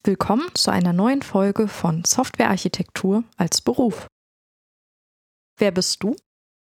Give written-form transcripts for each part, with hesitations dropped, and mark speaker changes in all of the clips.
Speaker 1: Willkommen zu einer neuen Folge von Softwarearchitektur als Beruf. Wer bist du?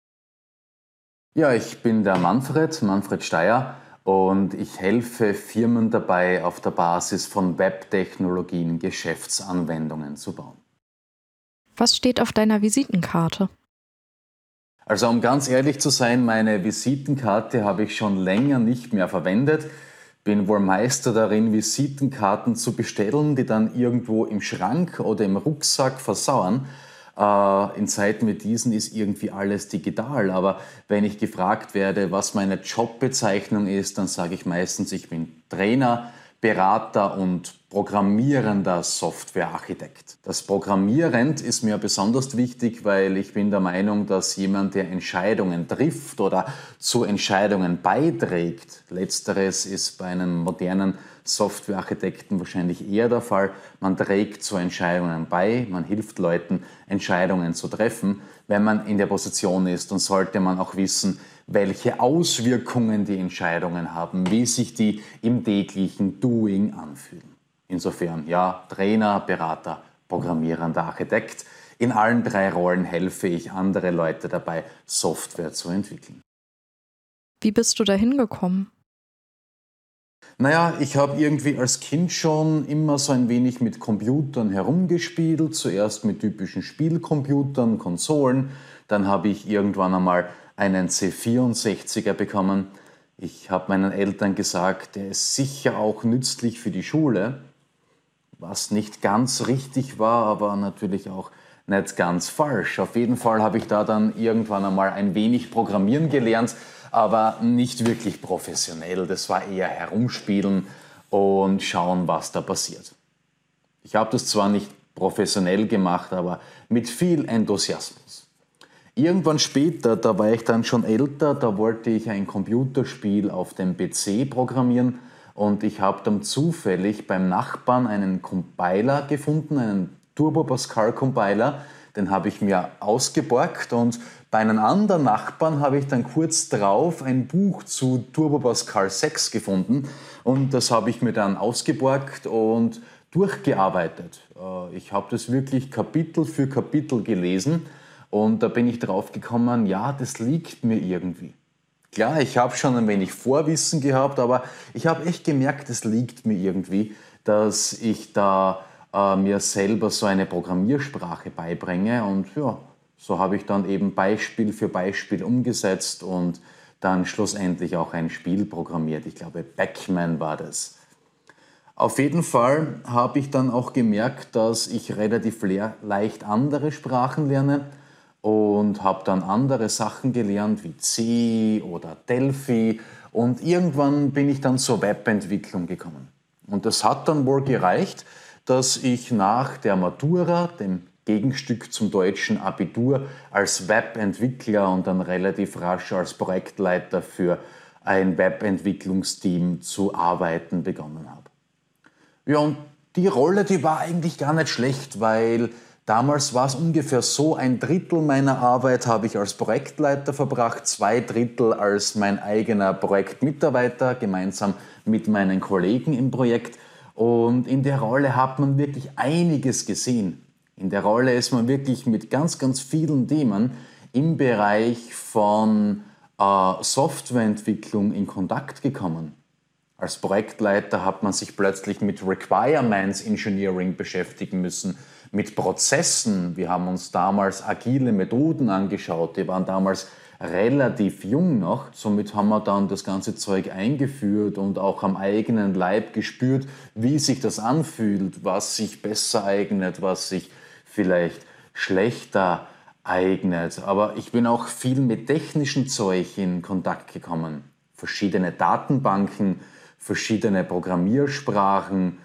Speaker 2: Ja, ich bin der Manfred Steyr, und ich helfe Firmen dabei, auf der Basis von Webtechnologien Geschäftsanwendungen zu bauen.
Speaker 1: Was steht auf deiner Visitenkarte?
Speaker 2: Also um ganz ehrlich zu sein, meine Visitenkarte habe ich schon länger nicht mehr verwendet. Bin wohl Meister darin, Visitenkarten zu bestellen, die dann irgendwo im Schrank oder im Rucksack versauern. In Zeiten wie diesen ist irgendwie alles digital, aber wenn ich gefragt werde, was meine Jobbezeichnung ist, dann sage ich meistens, ich bin Trainer, Berater und programmierender Softwarearchitekt. Das Programmierend ist mir besonders wichtig, weil ich bin der Meinung, dass jemand, der Entscheidungen trifft oder zu Entscheidungen beiträgt, letzteres ist bei einem modernen Softwarearchitekten wahrscheinlich eher der Fall. Man trägt zu Entscheidungen bei, man hilft Leuten, Entscheidungen zu treffen. Wenn man in der Position ist, dann sollte man auch wissen, welche Auswirkungen die Entscheidungen haben, wie sich die im täglichen Doing anfühlen. Insofern, ja, Trainer, Berater, programmierender Architekt. In allen drei Rollen helfe ich andere Leute dabei, Software zu entwickeln.
Speaker 1: Wie bist du dahin gekommen?
Speaker 2: Naja, ich habe irgendwie als Kind schon immer so ein wenig mit Computern herumgespielt. Zuerst mit typischen Spielcomputern, Konsolen. Dann habe ich irgendwann einmal einen C64er bekommen. Ich habe meinen Eltern gesagt, der ist sicher auch nützlich für die Schule. Was nicht ganz richtig war, aber natürlich auch nicht ganz falsch. Auf jeden Fall habe ich da dann irgendwann einmal ein wenig programmieren gelernt, aber nicht wirklich professionell. Das war eher herumspielen und schauen, was da passiert. Ich habe das zwar nicht professionell gemacht, aber mit viel Enthusiasmus. Irgendwann später, da war ich dann schon älter, da wollte ich ein Computerspiel auf dem PC programmieren, und ich habe dann zufällig beim Nachbarn einen Compiler gefunden, einen Turbo Pascal Compiler. Den habe ich mir ausgeborgt, und bei einem anderen Nachbarn habe ich dann kurz drauf ein Buch zu Turbo Pascal 6 gefunden, und das habe ich mir dann ausgeborgt und durchgearbeitet. Ich habe das wirklich Kapitel für Kapitel gelesen, und da bin ich drauf gekommen, ja, das liegt mir irgendwie. Klar, ich habe schon ein wenig Vorwissen gehabt, aber ich habe echt gemerkt, es liegt mir irgendwie, dass ich da mir selber so eine Programmiersprache beibringe, und ja, so habe ich dann eben Beispiel für Beispiel umgesetzt und dann schlussendlich auch ein Spiel programmiert. Ich glaube, Pac-Man war das. Auf jeden Fall habe ich dann auch gemerkt, dass ich relativ leicht andere Sprachen lerne, und habe dann andere Sachen gelernt wie C oder Delphi, und irgendwann bin ich dann zur Webentwicklung gekommen. Und das hat dann wohl gereicht, dass ich nach der Matura, dem Gegenstück zum deutschen Abitur, als Webentwickler und dann relativ rasch als Projektleiter für ein Webentwicklungsteam zu arbeiten begonnen habe. Ja, und die Rolle, die war eigentlich gar nicht schlecht, weil damals war es ungefähr so, 1/3 meiner Arbeit habe ich als Projektleiter verbracht, 2/3 als mein eigener Projektmitarbeiter, gemeinsam mit meinen Kollegen im Projekt. Und in der Rolle hat man wirklich einiges gesehen. In der Rolle ist man wirklich mit ganz, ganz vielen Themen im Bereich von Softwareentwicklung in Kontakt gekommen. Als Projektleiter hat man sich plötzlich mit Requirements Engineering beschäftigen müssen, mit Prozessen. Wir haben uns damals agile Methoden angeschaut, die waren damals relativ jung noch. Somit haben wir dann das ganze Zeug eingeführt und auch am eigenen Leib gespürt, wie sich das anfühlt, was sich besser eignet, was sich vielleicht schlechter eignet. Aber ich bin auch viel mit technischem Zeug in Kontakt gekommen. Verschiedene Datenbanken, verschiedene Programmiersprachen,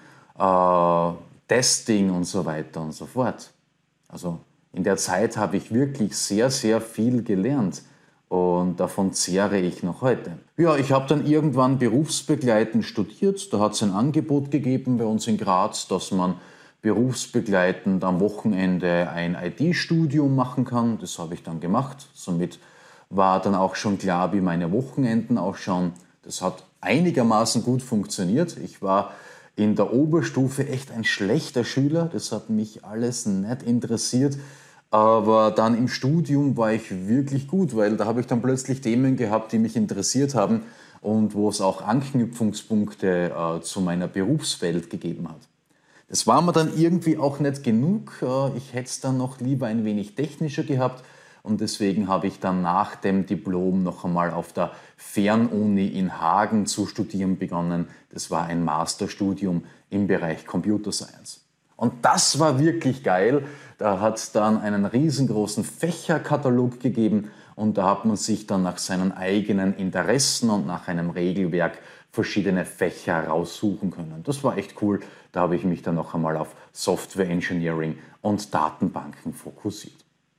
Speaker 2: Testing und so weiter und so fort. Also in der Zeit habe ich wirklich sehr, sehr viel gelernt, und davon zehre ich noch heute. Ja, ich habe dann irgendwann berufsbegleitend studiert. Da hat es ein Angebot gegeben bei uns in Graz, dass man berufsbegleitend am Wochenende ein IT-Studium machen kann. Das habe ich dann gemacht. Somit war dann auch schon klar, wie meine Wochenenden ausschauen. Das hat einigermaßen gut funktioniert. Ich war in der Oberstufe echt ein schlechter Schüler. Das hat mich alles nicht interessiert. Aber dann im Studium war ich wirklich gut, weil da habe ich dann plötzlich Themen gehabt, die mich interessiert haben und wo es auch Anknüpfungspunkte zu meiner Berufswelt gegeben hat. Das war mir dann irgendwie auch nicht genug. Ich hätte es dann noch lieber ein wenig technischer gehabt. Und deswegen habe ich dann nach dem Diplom noch einmal auf der Fernuni in Hagen zu studieren begonnen. Das war ein Masterstudium im Bereich Computer Science. Und das war wirklich geil. Da hat es dann einen riesengroßen Fächerkatalog gegeben und da hat man sich dann nach seinen eigenen Interessen und nach einem Regelwerk verschiedene Fächer raussuchen können. Das war echt cool. Da habe ich mich dann noch einmal auf Software Engineering und Datenbanken fokussiert.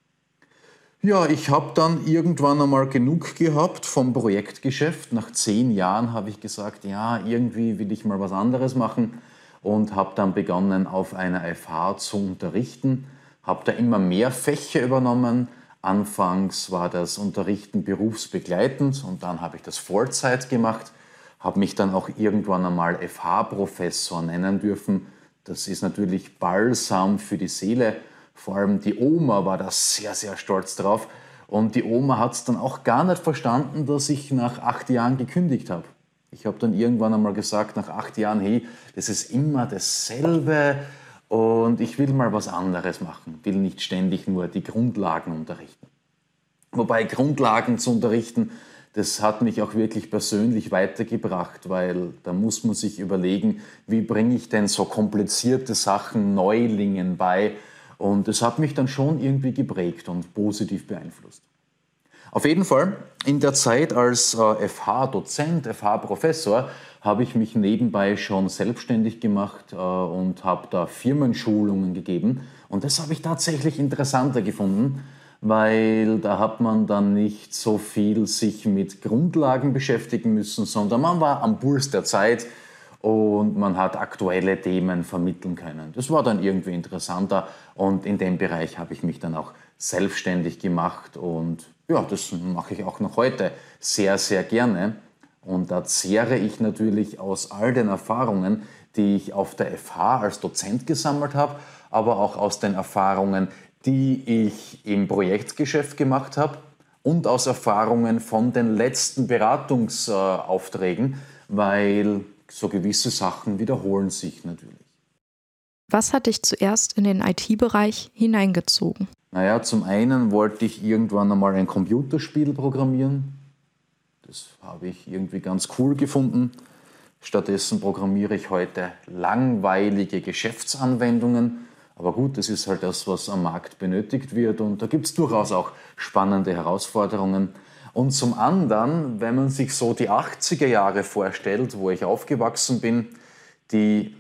Speaker 2: Ja, ich habe dann irgendwann einmal genug gehabt vom Projektgeschäft. Nach 10 Jahren habe ich gesagt, ja, irgendwie will ich mal was anderes machen und habe dann begonnen, auf einer FH zu unterrichten. Habe da immer mehr Fächer übernommen. Anfangs war das Unterrichten berufsbegleitend und dann habe ich das Vollzeit gemacht. Habe mich dann auch irgendwann einmal FH-Professor nennen dürfen. Das ist natürlich Balsam für die Seele. Vor allem die Oma war da sehr, sehr stolz drauf. Und die Oma hat es dann auch gar nicht verstanden, dass ich nach 8 Jahren gekündigt habe. Ich habe dann irgendwann einmal gesagt, nach 8 Jahren, hey, das ist immer dasselbe und ich will mal was anderes machen. Will nicht ständig nur die Grundlagen unterrichten. Wobei Grundlagen zu unterrichten, das hat mich auch wirklich persönlich weitergebracht, weil da muss man sich überlegen, wie bringe ich denn so komplizierte Sachen Neulingen bei. Und das hat mich dann schon irgendwie geprägt und positiv beeinflusst. Auf jeden Fall, in der Zeit als FH-Dozent, FH-Professor, habe ich mich nebenbei schon selbstständig gemacht und habe da Firmenschulungen gegeben. Und das habe ich tatsächlich interessanter gefunden, weil da hat man dann nicht so viel sich mit Grundlagen beschäftigen müssen, sondern man war am Puls der Zeit und man hat aktuelle Themen vermitteln können. Das war dann irgendwie interessanter und in dem Bereich habe ich mich dann auch selbstständig gemacht und ja, das mache ich auch noch heute sehr, sehr gerne. Und da zehre ich natürlich aus all den Erfahrungen, die ich auf der FH als Dozent gesammelt habe, aber auch aus den Erfahrungen, die ich im Projektgeschäft gemacht habe und aus Erfahrungen von den letzten Beratungsaufträgen, weil so gewisse Sachen wiederholen sich natürlich.
Speaker 1: Was hat dich zuerst in den IT-Bereich hineingezogen?
Speaker 2: Naja, zum einen wollte ich irgendwann einmal ein Computerspiel programmieren. Das habe ich irgendwie ganz cool gefunden. Stattdessen programmiere ich heute langweilige Geschäftsanwendungen. Aber gut, das ist halt das, was am Markt benötigt wird. Und da gibt es durchaus auch spannende Herausforderungen. Und zum anderen, wenn man sich so die 80er Jahre vorstellt, wo ich aufgewachsen bin, die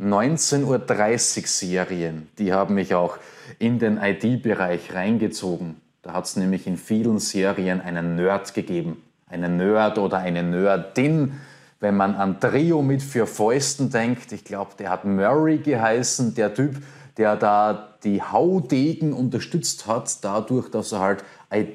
Speaker 2: 19:30-Serien, die haben mich auch in den IT-Bereich reingezogen. Da hat es nämlich in vielen Serien einen Nerd gegeben. Einen Nerd oder eine Nerdin. Wenn man an Trio mit 4 Fäusten denkt, ich glaube, der hat Murray geheißen, der Typ, der da die Haudegen unterstützt hat, dadurch, dass er halt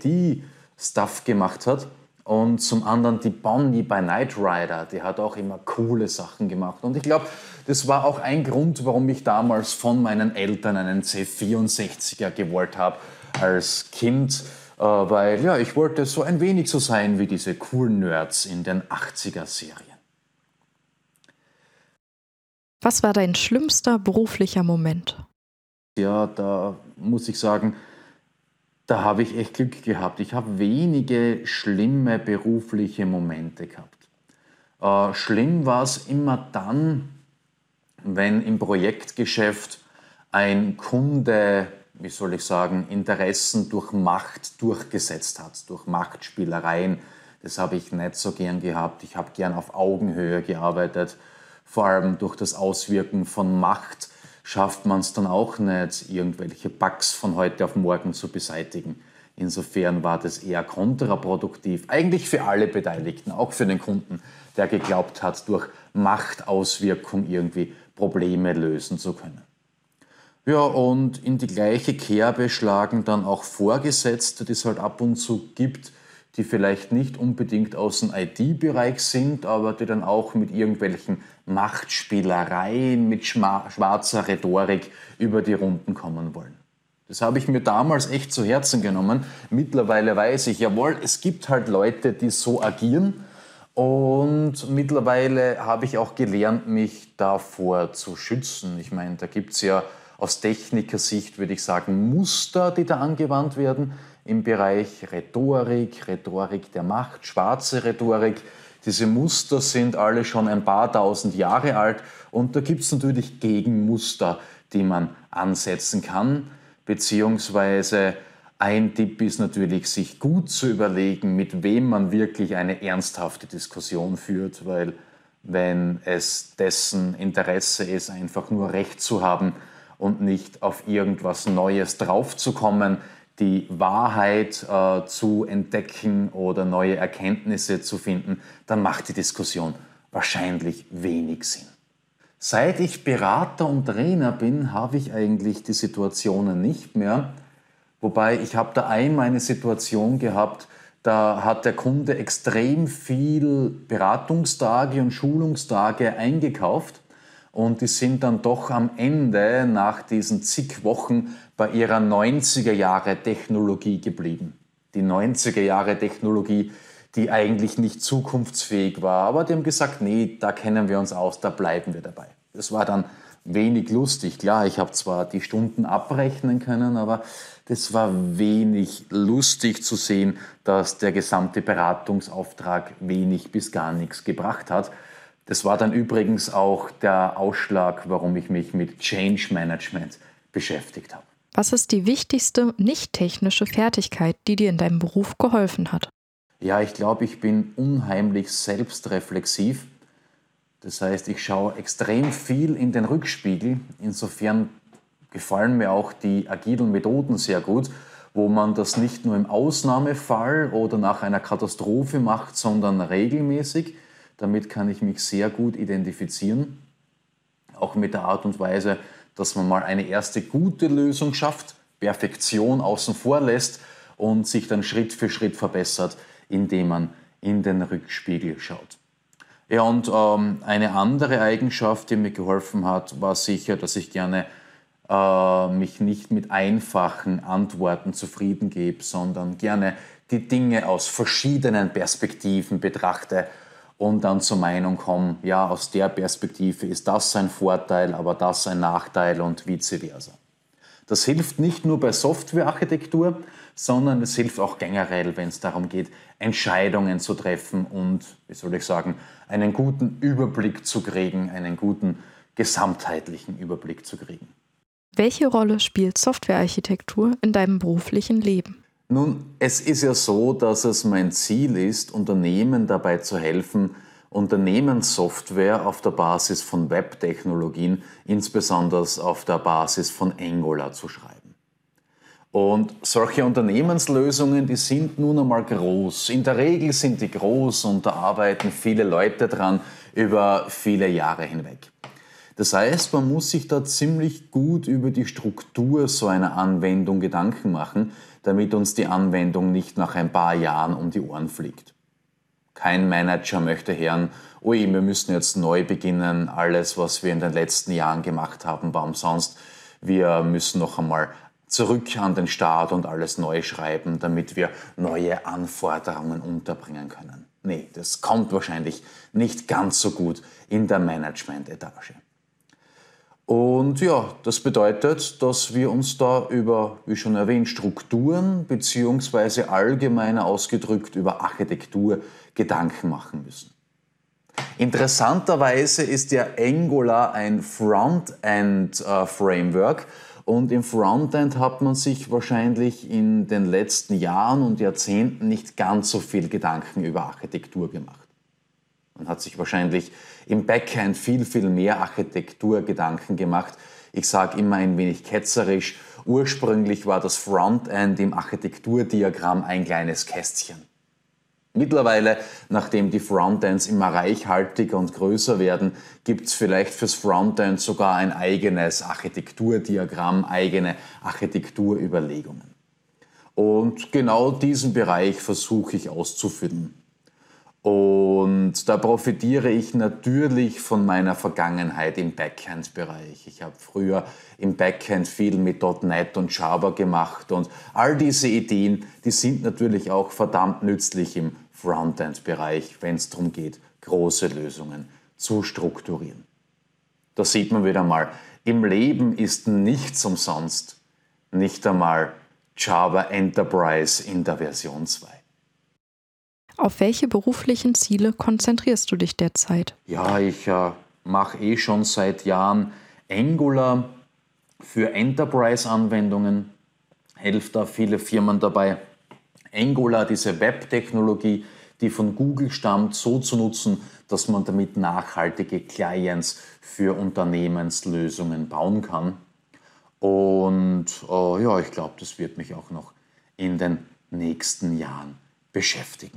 Speaker 2: IT-Stuff gemacht hat. Und zum anderen die Bonnie bei Knight Rider, die hat auch immer coole Sachen gemacht. Und ich glaube, das war auch ein Grund, warum ich damals von meinen Eltern einen C64er gewollt habe als Kind. Weil ja, ich wollte so ein wenig so sein wie diese coolen Nerds in den 80er-Serien.
Speaker 1: Was war dein schlimmster beruflicher Moment?
Speaker 2: Ja, da muss ich sagen, da habe ich echt Glück gehabt. Ich habe wenige schlimme berufliche Momente gehabt. Schlimm war es immer dann, wenn im Projektgeschäft ein Kunde, wie soll ich sagen, Interessen durch Macht durchgesetzt hat, durch Machtspielereien. Das habe ich nicht so gern gehabt. Ich habe gern auf Augenhöhe gearbeitet. Vor allem durch das Auswirken von Macht schafft man es dann auch nicht, irgendwelche Bugs von heute auf morgen zu beseitigen. Insofern war das eher kontraproduktiv, eigentlich für alle Beteiligten, auch für den Kunden, der geglaubt hat, durch Machtauswirkung irgendwie Probleme lösen zu können. Ja, und in die gleiche Kerbe schlagen dann auch Vorgesetzte, die es halt ab und zu gibt, die vielleicht nicht unbedingt aus dem IT-Bereich sind, aber die dann auch mit irgendwelchen Machtspielereien, mit schwarzer Rhetorik über die Runden kommen wollen. Das habe ich mir damals echt zu Herzen genommen. Mittlerweile weiß ich, jawohl, es gibt halt Leute, die so agieren. Und mittlerweile habe ich auch gelernt, mich davor zu schützen. Ich meine, da gibt es ja aus Technikersicht, würde ich sagen, Muster, die da angewandt werden im Bereich Rhetorik, Rhetorik der Macht, schwarze Rhetorik. Diese Muster sind alle schon ein paar tausend Jahre alt und da gibt es natürlich Gegenmuster, die man ansetzen kann, beziehungsweise ein Tipp ist natürlich, sich gut zu überlegen, mit wem man wirklich eine ernsthafte Diskussion führt, weil wenn es dessen Interesse ist, einfach nur Recht zu haben und nicht auf irgendwas Neues draufzukommen, die Wahrheit zu entdecken oder neue Erkenntnisse zu finden, dann macht die Diskussion wahrscheinlich wenig Sinn. Seit ich Berater und Trainer bin, habe ich eigentlich die Situationen nicht mehr. Wobei ich habe da einmal eine Situation gehabt, da hat der Kunde extrem viel Beratungstage und Schulungstage eingekauft und die sind dann doch am Ende nach diesen zig Wochen bei ihrer 90er-Jahre-Technologie geblieben. Die 90er-Jahre-Technologie, die eigentlich nicht zukunftsfähig war, aber die haben gesagt, nee, da kennen wir uns aus, da bleiben wir dabei. Das war dann wenig lustig. Klar, ich habe zwar die Stunden abrechnen können, aber das war wenig lustig zu sehen, dass der gesamte Beratungsauftrag wenig bis gar nichts gebracht hat. Das war dann übrigens auch der Ausschlag, warum ich mich mit Change Management beschäftigt habe.
Speaker 1: Was ist die wichtigste nicht-technische Fertigkeit, die dir in deinem Beruf geholfen hat?
Speaker 2: Ja, ich glaube, ich bin unheimlich selbstreflexiv. Das heißt, ich schaue extrem viel in den Rückspiegel. Insofern gefallen mir auch die agilen Methoden sehr gut, wo man das nicht nur im Ausnahmefall oder nach einer Katastrophe macht, sondern regelmäßig. Damit kann ich mich sehr gut identifizieren. Auch mit der Art und Weise, dass man mal eine erste gute Lösung schafft, Perfektion außen vor lässt und sich dann Schritt für Schritt verbessert, indem man in den Rückspiegel schaut. Ja, und eine andere Eigenschaft, die mir geholfen hat, war sicher, dass ich gerne mich nicht mit einfachen Antworten zufrieden gebe, sondern gerne die Dinge aus verschiedenen Perspektiven betrachte und dann zur Meinung komme, ja, aus der Perspektive ist das ein Vorteil, aber das ein Nachteil und vice versa. Das hilft nicht nur bei Softwarearchitektur, sondern es hilft auch generell, wenn es darum geht, Entscheidungen zu treffen und, wie soll ich sagen, einen guten Überblick zu kriegen, einen guten gesamtheitlichen Überblick zu kriegen.
Speaker 1: Welche Rolle spielt Softwarearchitektur in deinem beruflichen Leben?
Speaker 2: Nun, es ist ja so, dass es mein Ziel ist, Unternehmen dabei zu helfen, Unternehmenssoftware auf der Basis von Webtechnologien, insbesondere auf der Basis von Angular zu schreiben. Und solche Unternehmenslösungen, die sind nun einmal groß. In der Regel sind die groß und da arbeiten viele Leute dran über viele Jahre hinweg. Das heißt, man muss sich da ziemlich gut über die Struktur so einer Anwendung Gedanken machen, damit uns die Anwendung nicht nach ein paar Jahren um die Ohren fliegt. Kein Manager möchte hören, ui, wir müssen jetzt neu beginnen, alles, was wir in den letzten Jahren gemacht haben, war umsonst. Wir müssen noch einmal zurück an den Start und alles neu schreiben, damit wir neue Anforderungen unterbringen können. Nee, das kommt wahrscheinlich nicht ganz so gut in der Management-Etage. Und ja, das bedeutet, dass wir uns da über, wie schon erwähnt, Strukturen bzw. allgemeiner ausgedrückt über Architektur Gedanken machen müssen. Interessanterweise ist ja Angular ein Frontend-Framework und im Frontend hat man sich wahrscheinlich in den letzten Jahren und Jahrzehnten nicht ganz so viel Gedanken über Architektur gemacht. Man hat sich wahrscheinlich im Backend viel, viel mehr Architekturgedanken gemacht. Ich sage immer ein wenig ketzerisch, ursprünglich war das Frontend im Architekturdiagramm ein kleines Kästchen. Mittlerweile, nachdem die Frontends immer reichhaltiger und größer werden, gibt es vielleicht fürs Frontend sogar ein eigenes Architekturdiagramm, eigene Architekturüberlegungen. Und genau diesen Bereich versuche ich auszufüllen. Und da profitiere ich natürlich von meiner Vergangenheit im Backend-Bereich. Ich habe früher im Backend viel mit .NET und Java gemacht und all diese Ideen, die sind natürlich auch verdammt nützlich im Frontend-Bereich, wenn es darum geht, große Lösungen zu strukturieren. Da sieht man wieder mal, im Leben ist nichts umsonst, nicht einmal Java Enterprise in der Version 2.
Speaker 1: Auf welche beruflichen Ziele konzentrierst du dich derzeit?
Speaker 2: Ja, ich mache schon seit Jahren Angular für Enterprise-Anwendungen, helfe da viele Firmen dabei, Angular, diese Web-Technologie, die von Google stammt, so zu nutzen, dass man damit nachhaltige Clients für Unternehmenslösungen bauen kann. Und ja, ich glaube, das wird mich auch noch in den nächsten Jahren beschäftigen.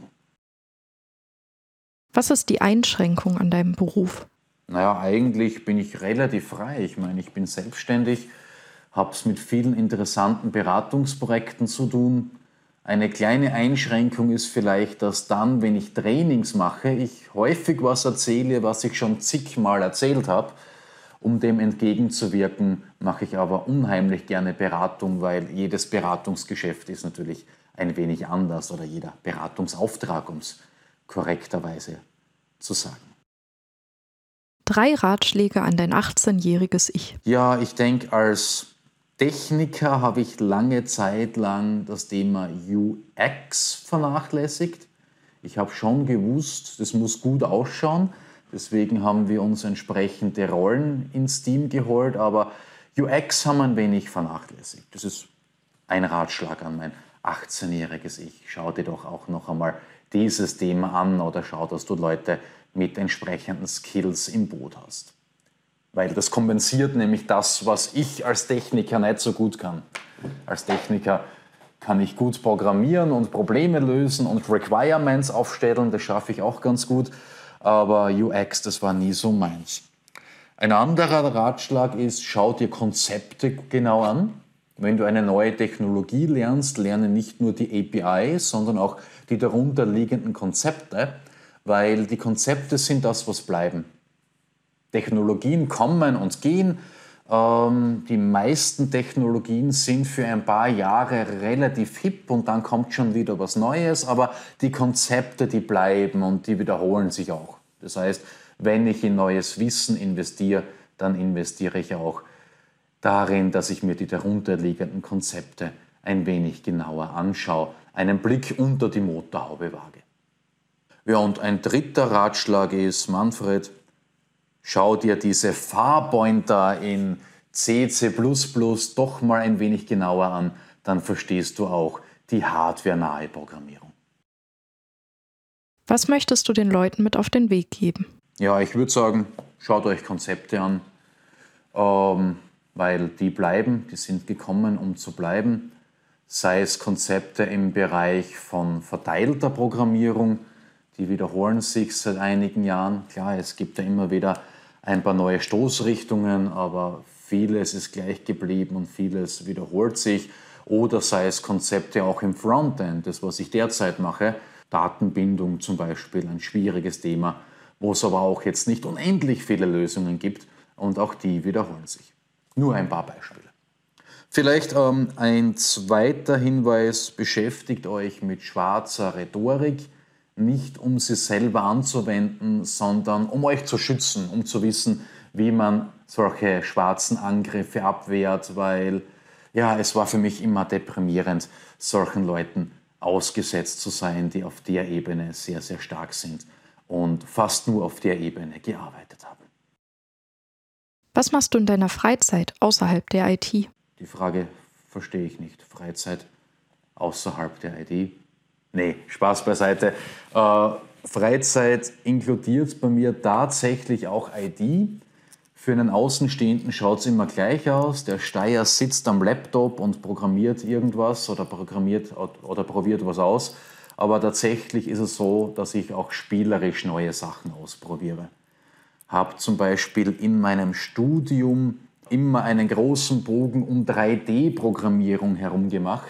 Speaker 1: Was ist die Einschränkung an deinem Beruf?
Speaker 2: Naja, eigentlich bin ich relativ frei. Ich meine, ich bin selbstständig, habe es mit vielen interessanten Beratungsprojekten zu tun. Eine kleine Einschränkung ist vielleicht, dass dann, wenn ich Trainings mache, ich häufig was erzähle, was ich schon zigmal erzählt habe. Um dem entgegenzuwirken, mache ich aber unheimlich gerne Beratung, weil jedes Beratungsgeschäft ist natürlich ein wenig anders oder jeder Beratungsauftrag, um es korrekterweise zu sagen.
Speaker 1: 3 Ratschläge an dein 18-jähriges Ich.
Speaker 2: Ja, ich denke, als Techniker habe ich lange Zeit lang das Thema UX vernachlässigt. Ich habe schon gewusst, das muss gut ausschauen. Deswegen haben wir uns entsprechende Rollen ins Team geholt. Aber UX haben wir ein wenig vernachlässigt. Das ist ein Ratschlag an mein 18-jähriges Ich. Schau dir doch auch noch einmal dieses Thema an oder schau, dass du Leute mit entsprechenden Skills im Boot hast. Weil das kompensiert nämlich das, was ich als Techniker nicht so gut kann. Als Techniker kann ich gut programmieren und Probleme lösen und Requirements aufstellen, das schaffe ich auch ganz gut. Aber UX, das war nie so meins. Ein anderer Ratschlag ist, schau dir Konzepte genau an. Wenn du eine neue Technologie lernst, lerne nicht nur die API, sondern auch die darunter liegenden Konzepte, weil die Konzepte sind das, was bleiben. Technologien kommen und gehen. Die meisten Technologien sind für ein paar Jahre relativ hip und dann kommt schon wieder was Neues, aber die Konzepte, die bleiben und die wiederholen sich auch. Das heißt, wenn ich in neues Wissen investiere, dann investiere ich auch darin, dass ich mir die darunterliegenden Konzepte ein wenig genauer anschaue, einen Blick unter die Motorhaube wage. Ja, und ein dritter Ratschlag ist, Manfred, schau dir diese Farpointer in C++ doch mal ein wenig genauer an, dann verstehst du auch die hardwarenahe Programmierung.
Speaker 1: Was möchtest du den Leuten mit auf den Weg geben?
Speaker 2: Ja, ich würde sagen, schaut euch Konzepte an, weil die bleiben, die sind gekommen, um zu bleiben. Sei es Konzepte im Bereich von verteilter Programmierung, die wiederholen sich seit einigen Jahren. Klar, es gibt ja immer wieder ein paar neue Stoßrichtungen, aber vieles ist gleich geblieben und vieles wiederholt sich. Oder sei es Konzepte auch im Frontend, das was ich derzeit mache, Datenbindung zum Beispiel, ein schwieriges Thema, wo es aber auch jetzt nicht unendlich viele Lösungen gibt und auch die wiederholen sich. Nur ein paar Beispiele. Vielleicht ein zweiter Hinweis, beschäftigt euch mit schwarzer Rhetorik, nicht um sie selber anzuwenden, sondern um euch zu schützen, um zu wissen, wie man solche schwarzen Angriffe abwehrt, weil ja, es war für mich immer deprimierend, solchen Leuten ausgesetzt zu sein, die auf der Ebene sehr, sehr stark sind und fast nur auf der Ebene gearbeitet haben.
Speaker 1: Was machst du in deiner Freizeit außerhalb der IT?
Speaker 2: Die Frage verstehe ich nicht. Freizeit außerhalb der IT? Nee, Spaß beiseite. Freizeit inkludiert bei mir tatsächlich auch IT. Für einen Außenstehenden schaut es immer gleich aus. Der Steier sitzt am Laptop und programmiert irgendwas oder probiert was aus. Aber tatsächlich ist es so, dass ich auch spielerisch neue Sachen ausprobiere. Habe zum Beispiel in meinem Studium immer einen großen Bogen um 3D-Programmierung herum gemacht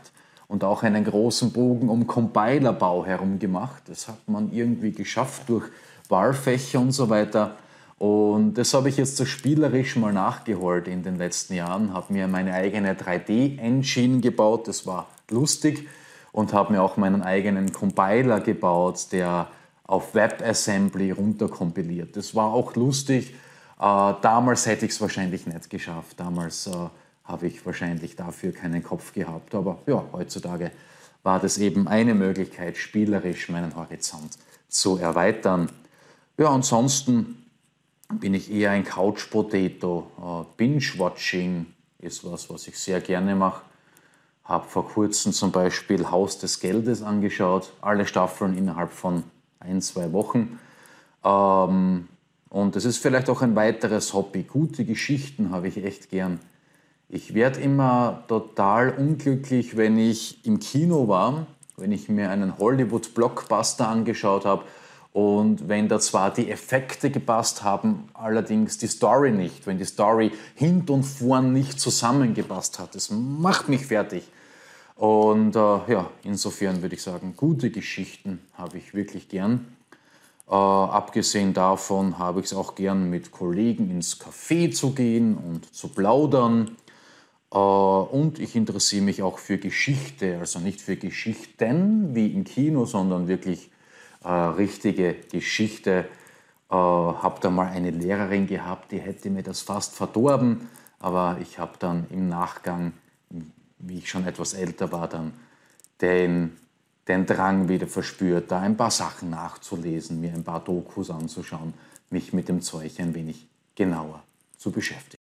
Speaker 2: und auch einen großen Bogen um Compilerbau herum gemacht. Das hat man irgendwie geschafft durch Wahlfächer und so weiter. Und das habe ich jetzt so spielerisch mal nachgeholt in den letzten Jahren, habe mir meine eigene 3D-Engine gebaut, das war lustig, und habe mir auch meinen eigenen Compiler gebaut, der auf WebAssembly runterkompiliert. Das war auch lustig. Damals hätte ich es wahrscheinlich nicht geschafft. Damals habe ich wahrscheinlich dafür keinen Kopf gehabt. Aber ja, heutzutage war das eben eine Möglichkeit, spielerisch meinen Horizont zu erweitern. Ja, ansonsten bin ich eher ein Couch-Potato. Binge-Watching ist was ich sehr gerne mache. Habe vor kurzem zum Beispiel Haus des Geldes angeschaut, alle Staffeln innerhalb von 1-2 Wochen. Und es ist vielleicht auch ein weiteres Hobby. Gute Geschichten habe ich echt gern. Ich werde immer total unglücklich, wenn ich im Kino war, wenn ich mir einen Hollywood-Blockbuster angeschaut habe und wenn da zwar die Effekte gepasst haben, allerdings die Story nicht. Wenn die Story hinten und vorn nicht zusammengepasst hat, das macht mich fertig. Und ja, insofern würde ich sagen, gute Geschichten habe ich wirklich gern. Abgesehen davon habe ich es auch gern, mit Kollegen ins Café zu gehen und zu plaudern. Und ich interessiere mich auch für Geschichte, also nicht für Geschichten wie im Kino, sondern wirklich richtige Geschichte. Habe da mal eine Lehrerin gehabt, die hätte mir das fast verdorben, aber ich habe dann im Nachgang, wie ich schon etwas älter war, dann den Drang wieder verspürt, da ein paar Sachen nachzulesen, mir ein paar Dokus anzuschauen, mich mit dem Zeug ein wenig genauer zu beschäftigen.